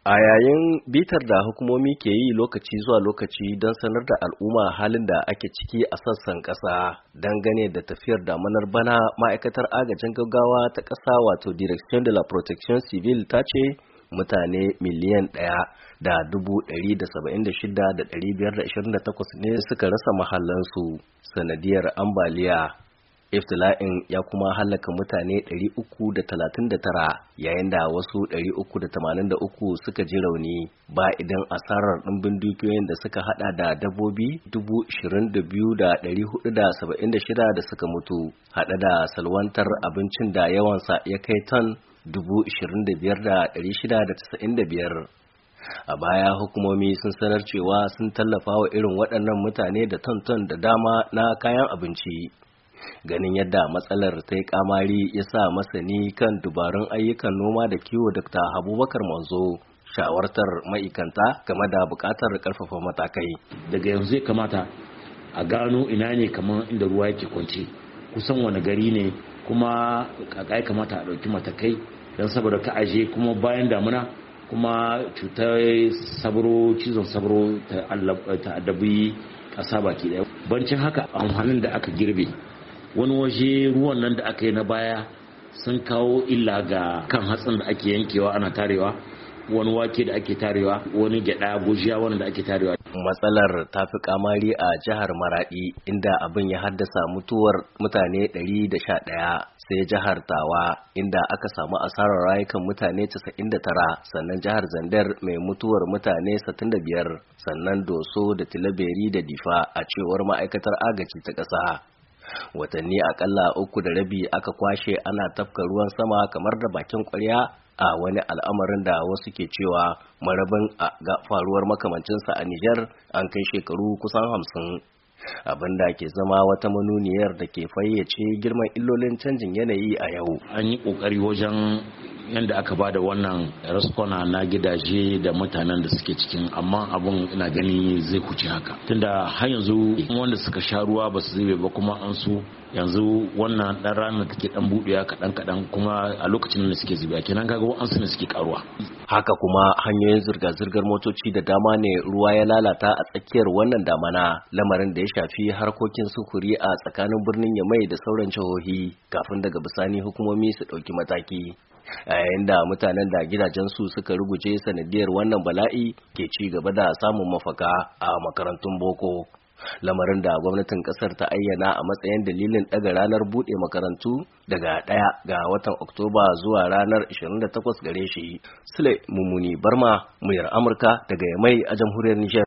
A yayin bitar da hukumomi ke yi lokaci zuwa lokaci don sanar da al'umma halin da ake ciki a sassan ƙasa dangane da tafiyar damanar bana, ma'aikatar agajin gaggawa ta ƙasa wato Direction de la Protection Civile ta ce mutane miliyan 1,176,528 ne suka rasa mahallansu sanadiyar ambaliya. Iftila'in ya kuma halaka mutane 339 yayin da wasu 383 suka ji rauni ba idan asarar ɗimbin dukiyoyin da suka hada da dabbobi 22,476 da suka mutu hada da salwantar abincin da yawansa ya kai ton 25,695. A baya hukumomi sun sanar cewa sun tallafa wa irin waɗannan mutane da ton da dama na kayan abinci. Ganin yadda matsalar ta yi kamari ya sa masani kan dubarun ayyukan noma da kiwo Dr. Abubakar Manzo shawartar ma'aikanta game da buƙatar ƙarfafa matakai. Daga yanzu ya kamata a gano ina ne kamar inda ruwa yake kwance, kusan wani gari ne, kuma ya kamata a ɗauki matakai don saboda ka aje kuma bayan damuna kuma cutar cizon sabro ta addabi ƙasa baki ɗaya. Bancin haka amfanin da aka girbe wani waje ruwan nan da aka yi na baya sun kawo illa ga kan hatsin da ake yankewa ana tarewa, wani wake da ake tarewa, wani gyada gujiya wani da ake tarewa. Matsalar ta fi kamari a jihar Maradi inda abin ya haddasa mutuwar mutane 111, sai jihar Tawa inda aka samu asarar rayukan mutane 99, sannan jihar Zandar mai mutuwar mutane 65, sannan Doso da Tilaberi da Difa a cewar ma'aikatar agaji ta ƙasa. Watanni akalla 3.5 aka kwashe ana tafka ruwan sama kamar da bakin kwarya a wani al'amarin da wasu ke cewa marabin ga faruwar makamancinsa a Nijar an kai shekaru kusan 50, abin da ke zama wata manuniyar da ke fayyace girman illolin canjin yanayi a yau. An yi kokari wajen yadda aka bada wannan raskwana na gidaje da mutanen da suke cikin, amma abun ina gani zai kuce haka tunda har yanzu wanda suka sha ruwa ba su zube ba, kuma an su yanzu wannan dan ranar take dan buɗewa kaɗan kuma a lokacin da suke zubewa kenan kaga wa'ansu ne suke karuwa. Haka kuma hanyoyin zirga-zirgar motoci da dama ne ruwa ya lalata a tsakiyar wannan damana, lamarin da ya shafi harkokin sufuri a tsakanin birnin Yamai da sauran jihohi kafin daga bisani hukumomi su ɗauki mataki. A yayin da mutanen da gidajensu suka ruguje sanadiyar wannan bala'i ke ci gaba da samun mafaka a makarantun boko, lamarin da gwamnatin kasar ta ayyana a matsayin dalilin daga ranar bude makarantu daga 1 ga watan Oktoba zuwa ranar 28 gare shi. Sule Mumuni Barma, muryar Amurka daga Yamai a jamhuriyar Nijar.